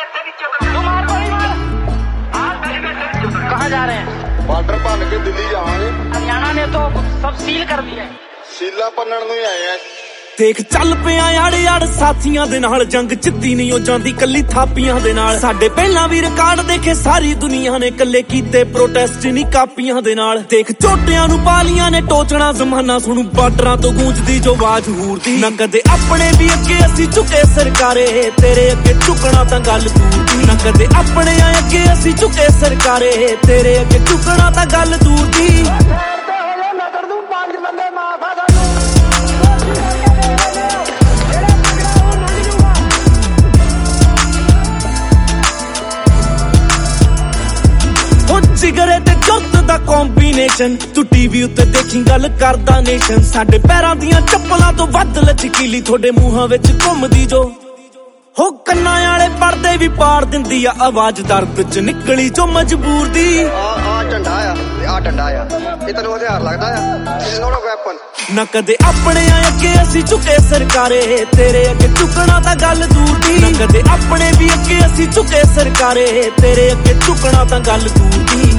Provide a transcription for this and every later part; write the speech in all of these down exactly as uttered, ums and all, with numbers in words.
कहाँ जा रहे हैं? बॉर्डर भन के दिल्ली जावांगे। हरियाणा ने तो सब सील कर दिया है। सीला भनन नूं ही आए हैं। देख चल पिया आड़े आड़ साथियां दे नाल जंग जिੱਤੀ नहीं हो जांदी कल्ली थापियां दे नाल साडे पहला भी रिकार्ड देखे सारी दुनिया ने कल्ले कीते प्रोटेस्ट नहीं कापियां दे नाल देख चोटियां नु पालियां ने टोचना जमाना सुणू बार्डरां तो गूंजदी जो आवाज हूर दी ना कदे अपने भी अगे असी झुके सरकारे तेरे अगे झुकना तां गल दूर दी ना कदे अपने अगे असी झुके सरकारे तेरे अगे झुकना तां गल दूर दी जिगरे ते जुर्त दा कॉम्बिनेशन तू टीवी उत्ते देखी गल करदा नेशन साडे पैरां दियां चप्पलां तो वध लचकीली थोड़े मूहां विच घुमदी जो हो कन्नां आले पर्दे भी पाड़ दिंदी आ आवाज दर्द च निकली जो मजबूर दी आ आ झंडा आ आ डंडा आ ये तैनूं हथियार लगदा आ इट्स नॉट अ वेपन ना कदे अपने अगे असी झुके सरकारे तेरे अगे झुकना तां गल दूर दी ना कदे अपने भी अगे असी झुके सरकारे तेरे अगे झुकना तां गल दूर दी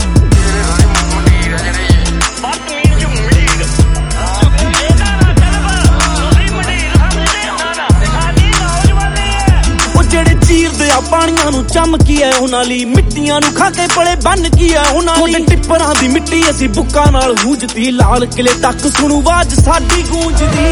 पानियां नू चमकी है उन्हां लई मिट्टियां नू खा के पले बन की है उन्हां लई टिप्परां दी मिट्टी असी बुक्कां नाल गूंजदी लाल किले तक सुणू आवाज साडी गूंजदी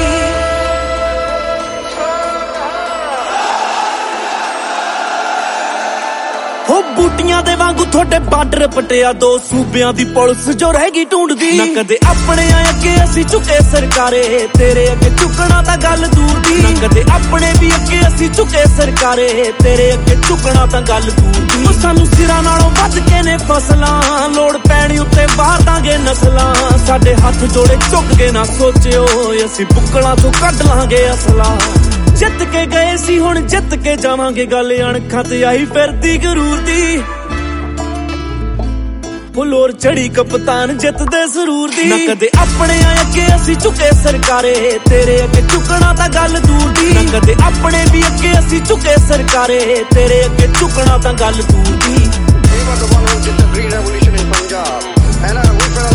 हो बूटियां दे वांगू थोड़े बार्डर पटिया दो सूबियां दी पुलिस जो रहेगी ढूंढदी ना कदे अपने अगे असी झुके सरकारे तेरे अगे झुकना तां गल दूर दी ना कदे अपने भी अगे असी झुके सरकारे तेरे अगे झुकना तां गल दूर दी सानू सिरां नालों वध के ने फसलां लोड़ पैणी उत्ते बाहर दांगे नस्लां साडे हत्थ जोड़े झुक के ना सोचियो असी बुक्कलां तो कढ लांगे असला जित के गए सी हुण जित के जावांगे गल अणखां ते आई फिरदी गरूर दी फुलोर चढ़ी कप्तान जित दे सरूर दी ना कदे अपने अगे असी झुके सरकारे तेरे अगे झुकना तां गल दूर दी ना कदे अपने भी अगे असी झुके सरकारे तेरे अगे झुकना तां गल दूर दी।